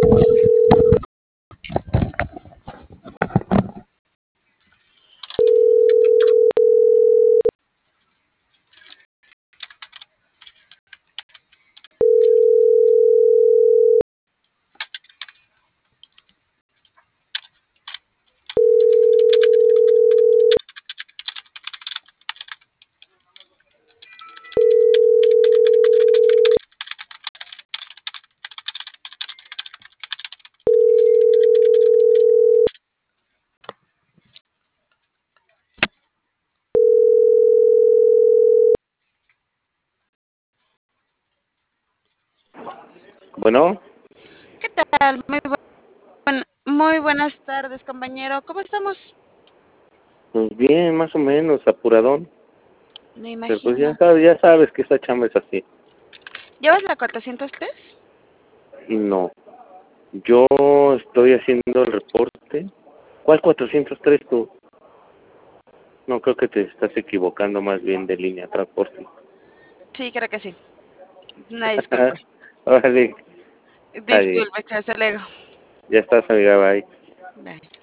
Bueno, ¿Qué tal? Muy buenas tardes, compañero. ¿Cómo estamos? pues bien, más o menos, apuradón. Me Pero pues imagino. ya sabes que esta chamba es así. ¿Llevas la 403? No, yo estoy haciendo el reporte. ¿Cuál 403 tú? No, creo que te estás equivocando más bien de línea de transporte. Sí, creo que sí. Una disculpa. Órale, está bien. Disculpe, que hasta luego. Ya estás, amiga, bye. Bye.